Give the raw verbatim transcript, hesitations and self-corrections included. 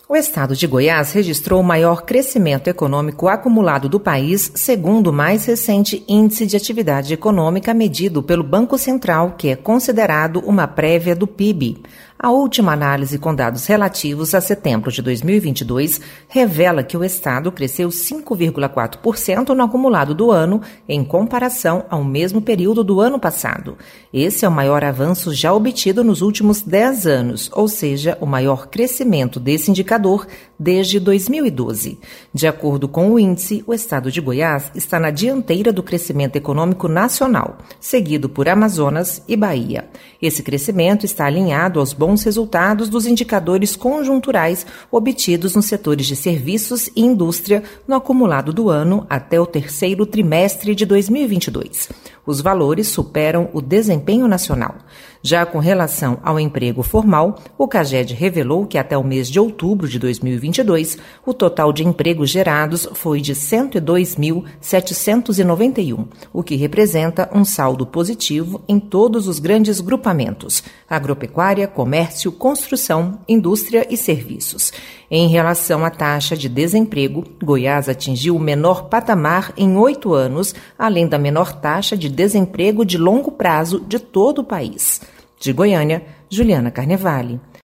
O estado de Goiás registrou o maior crescimento econômico acumulado do país, segundo o mais recente Índice de Atividade Econômica medido pelo Banco Central, que é considerado uma prévia do P I B. A última análise com dados relativos a setembro de dois mil e vinte e dois revela que o estado cresceu cinco vírgula quatro por cento no acumulado do ano, em comparação ao mesmo período do ano passado. Esse é o maior avanço já obtido nos últimos dez anos, ou seja, o maior crescimento desse indicador desde dois mil e doze. De acordo com o índice, o estado de Goiás está na dianteira do crescimento econômico nacional, seguido por Amazonas e Bahia. Esse crescimento está alinhado aos bons resultados dos indicadores conjunturais obtidos nos setores de serviços e indústria no acumulado do ano até o terceiro trimestre de dois mil e vinte e dois. Os valores superam o desempenho nacional. Já com relação ao emprego formal, o CAGED revelou que até o mês de outubro de dois mil e vinte e dois, o total de empregos gerados foi de cento e dois mil setecentos e noventa e um, o que representa um saldo positivo em todos os grandes grupamentos: agropecuária, comércio, construção, indústria e serviços. Em relação à taxa de desemprego, Goiás atingiu o menor patamar em oito anos, além da menor taxa de desemprego de longo prazo de todo o país. De Goiânia, Juliana Carnevale.